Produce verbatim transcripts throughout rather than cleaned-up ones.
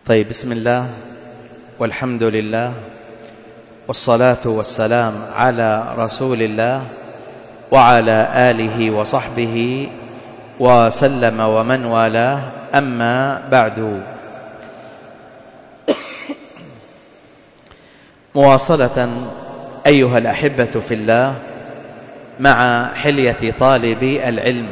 طيب، بسم الله والحمد لله والصلاة والسلام على رسول الله وعلى آله وصحبه وسلم ومن والاه، أما بعد. مواصلة أيها الأحبة في الله مع حلية طالب العلم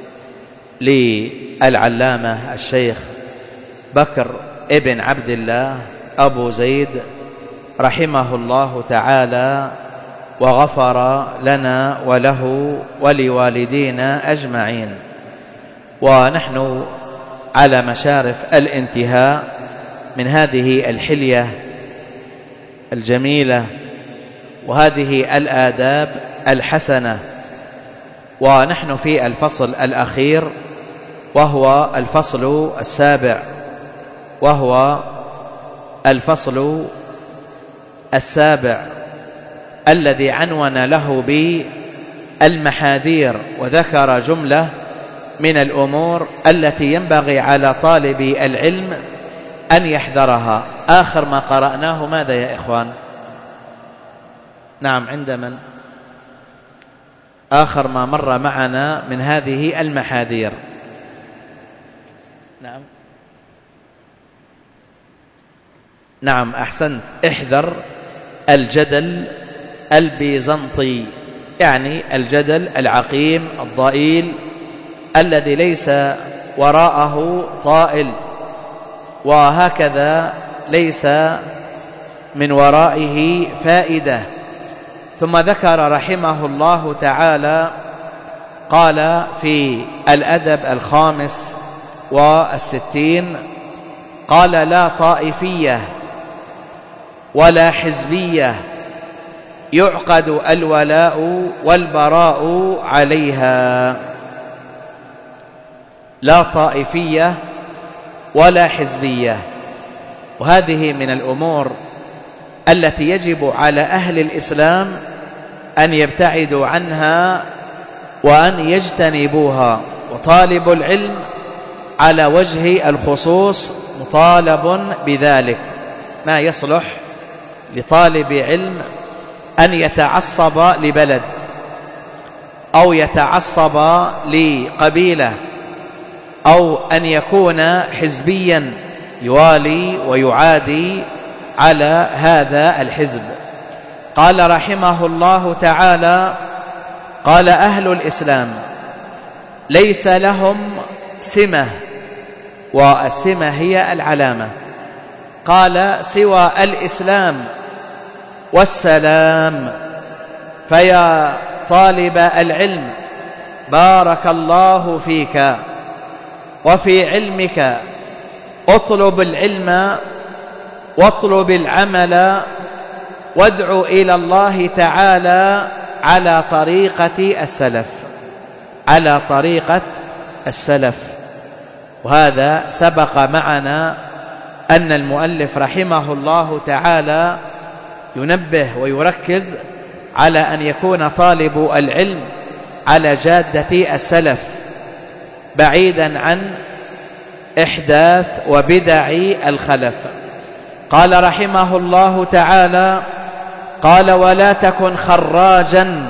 للعلامة الشيخ بكر ابن عبد الله أبو زيد رحمه الله تعالى وغفر لنا وله ولوالدينا أجمعين. ونحن على مشارف الانتهاء من هذه الحلية الجميلة وهذه الآداب الحسنة، ونحن في الفصل الأخير وهو الفصل السابع، وهو الفصل السابع الذي عنون له بالمحاذير، وذكر جملة من الأمور التي ينبغي على طالب العلم أن يحذرها. آخر ما قرأناه ماذا يا إخوان؟ نعم، عند من؟ آخر ما مر معنا من هذه المحاذير. نعم نعم أحسنت. احذر الجدل البيزنطي، يعني الجدل العقيم الضئيل الذي ليس وراءه طائل، وهكذا ليس من ورائه فائدة. ثم ذكر رحمه الله تعالى، قال في الأدب الخامس والستين، قال: لا طائفية ولا حزبية يعقد الولاء والبراء عليها. لا طائفية ولا حزبية، وهذه من الأمور التي يجب على أهل الإسلام أن يبتعدوا عنها وأن يجتنبوها. وطالب العلم على وجه الخصوص مطالب بذلك. ما يصلح لطالب علم أن يتعصب لبلد أو يتعصب لقبيلة أو أن يكون حزبيا يوالي ويعادي على هذا الحزب. قال رحمه الله تعالى: قال: أهل الإسلام ليس لهم سمة، والسمة هي العلامة. قال: سوى الإسلام والسلام. فيا طالب العلم، بارك الله فيك وفي علمك، اطلب العلم واطلب العمل، وادع إلى الله تعالى على طريقة السلف، على طريقة السلف. وهذا سبق معنا أن المؤلف رحمه الله تعالى ينبه ويركز على أن يكون طالب العلم على جادة السلف، بعيدا عن إحداث وبدع الخلف. قال رحمه الله تعالى: قال: ولا تكن خراجا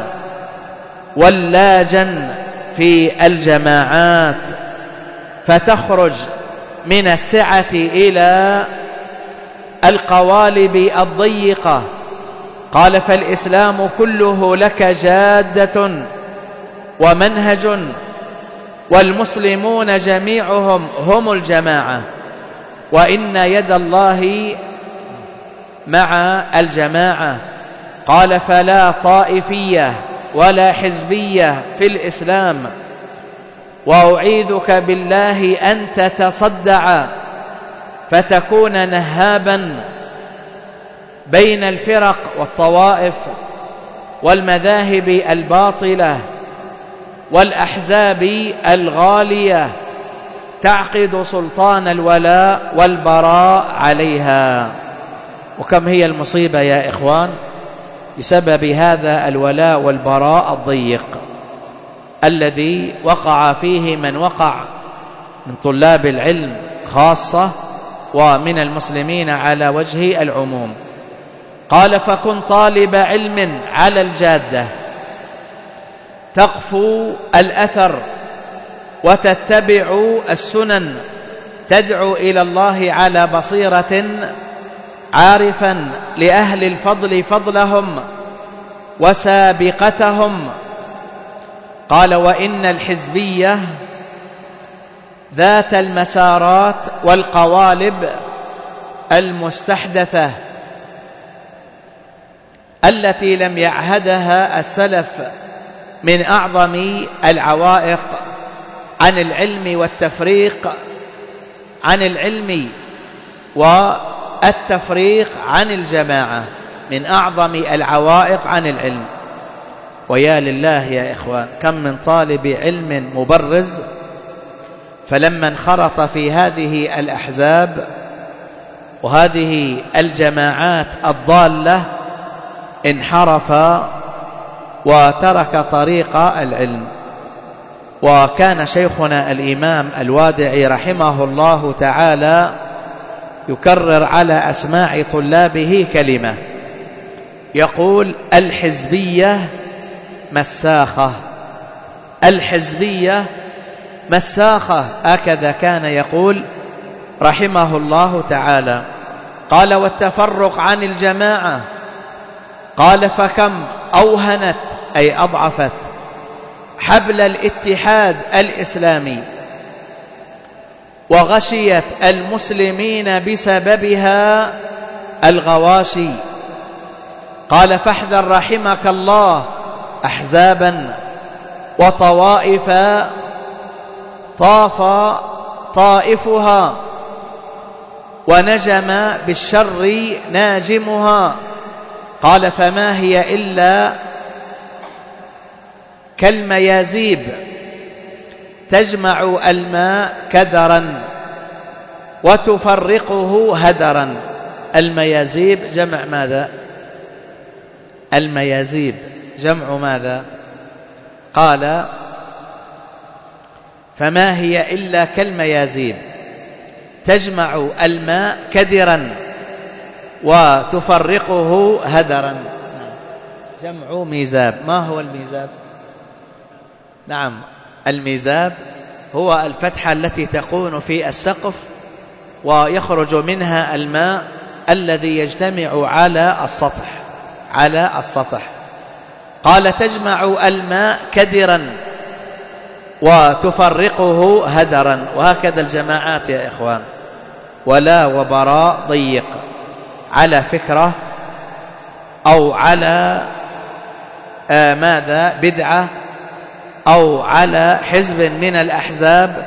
ولاجا في الجماعات فتخرج من السعة إلى القوالب الضيقة. قال: فالإسلام كله لك جادة ومنهج، والمسلمون جميعهم هم الجماعة، وإن يد الله مع الجماعة. قال: فلا طائفية ولا حزبية في الإسلام، وأعيذك بالله أن تتصدع فتكون نهابا بين الفرق والطوائف والمذاهب الباطلة والأحزاب الغالية، تعقد سلطان الولاء والبراء عليها. وكم هي المصيبة يا إخوان بسبب هذا الولاء والبراء الضيق الذي وقع فيه من وقع من طلاب العلم خاصة، ومن المسلمين على وجه العموم. قال فكن طالب علم على الجادة تقفو الأثر وتتبع السنن تدعو إلى الله على بصيرة عارفا لأهل الفضل فضلهم وسابقتهم. قال وإن الحزبية ذات المسارات والقوالب المستحدثة التي لم يعهدها السلف من أعظم العوائق عن العلم والتفريق عن العلم والتفريق عن الجماعة، من أعظم العوائق عن العلم. ويا لله يا إخوان كم من طالب علم مبرز فلما انخرط في هذه الأحزاب وهذه الجماعات الضالة انحرف وترك طريق العلم. وكان شيخنا الإمام الوادعي رحمه الله تعالى يكرر على أسماع طلابه كلمة، يقول الحزبية مساخة، الحزبية مساخة، هكذا كان يقول رحمه الله تعالى. قال والتفرق عن الجماعة، قال فكم أوهنت أي أضعفت حبل الاتحاد الإسلامي وغشيت المسلمين بسببها الغواشي. قال فاحذر رحمك الله أحزابا وطوائف طاف طائفها ونجم بالشر ناجمها. قال فما هي إلا كالميازيب تجمع الماء كدرا وتفرقه هدرا. الميازيب جمع ماذا؟ الميازيب جمع ماذا؟ قال فما هي إلا كالميازيب تجمع الماء كدرا وتفرقه هدرا. جمع ميزاب. ما هو الميزاب؟ نعم، الميزاب هو الفتحة التي تكون في السقف ويخرج منها الماء الذي يجتمع على السطح على السطح. قال تجمع الماء كدرا وتفرقه هدرا. وهكذا الجماعات يا إخوان، ولا وبراء ضيق على فكرة أو على آه ماذا بدعة أو على حزب من الأحزاب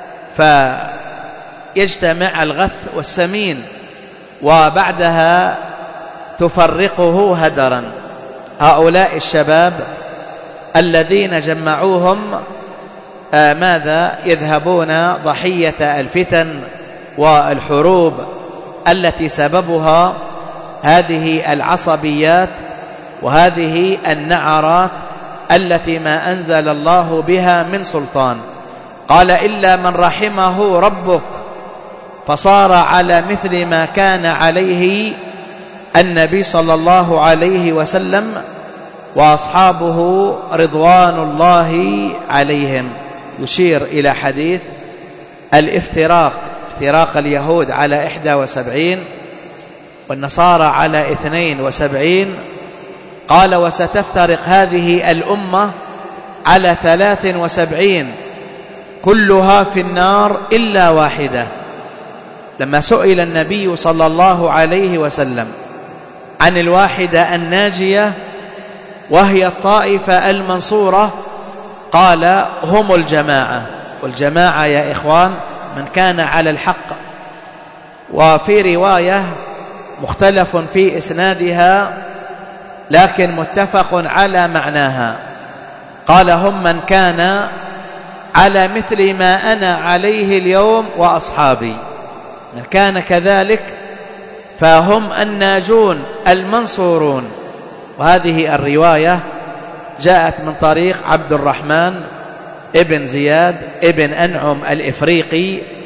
فيجتمع الغث والسمين وبعدها تفرقه هدرا. هؤلاء الشباب الذين جمعوهم آه ماذا يذهبون ضحية الفتن والحروب التي سببها هذه العصبيات وهذه النعرات التي ما أنزل الله بها من سلطان. قال إلا من رحمه ربك فصار على مثل ما كان عليه النبي صلى الله عليه وسلم وأصحابه رضوان الله عليهم. يشير إلى حديث الافتراق، افتراق اليهود على إحدى وسبعين والنصارى على اثنين وسبعين. قال وستفترق هذه الأمة على ثلاث وسبعين كلها في النار إلا واحدة. لما سئل النبي صلى الله عليه وسلم عن الواحدة الناجية وهي الطائفة المنصورة قال هم الجماعة. والجماعة يا إخوان من كان على الحق. وفي رواية مختلف في إسنادها لكن متفق على معناها، قال هم من كان على مثل ما أنا عليه اليوم وأصحابي. من كان كذلك فهم الناجون المنصورون. وهذه الرواية جاءت من طريق عبد الرحمن ابن زياد ابن أنعم الإفريقي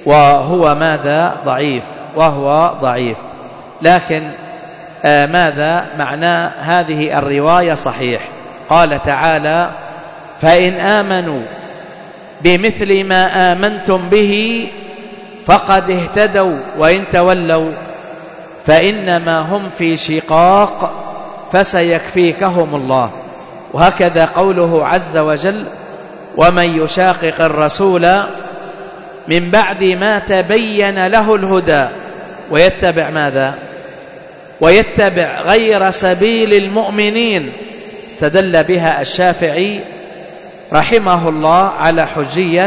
وهو ماذا ضعيف وهو ضعيف لكن آه ماذا معنى هذه الرواية صحيح. قال تعالى فإن آمنوا بمثل ما آمنتم به فقد اهتدوا وإن تولوا فإنما هم في شقاق فسيكفيكهم الله. وهكذا قوله عز وجل ومن يشاقق الرسول من بعد ما تبين له الهدى ويتبع ماذا ويتبع غير سبيل المؤمنين استدل بها الشافعي رحمه الله على حجية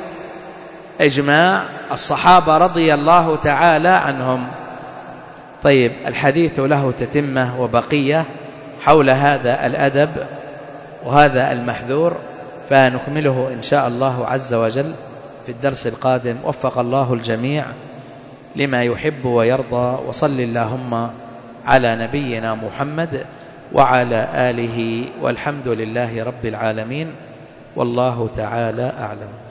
إجماع الصحابة رضي الله تعالى عنهم. طيب الحديث له تتمة وبقية حول هذا الأدب وهذا المحذور فنكمله إن شاء الله عز وجل في الدرس القادم. وفق الله الجميع لما يحب ويرضى. وصل اللهم على نبينا محمد وعلى آله والحمد لله رب العالمين والله تعالى أعلم.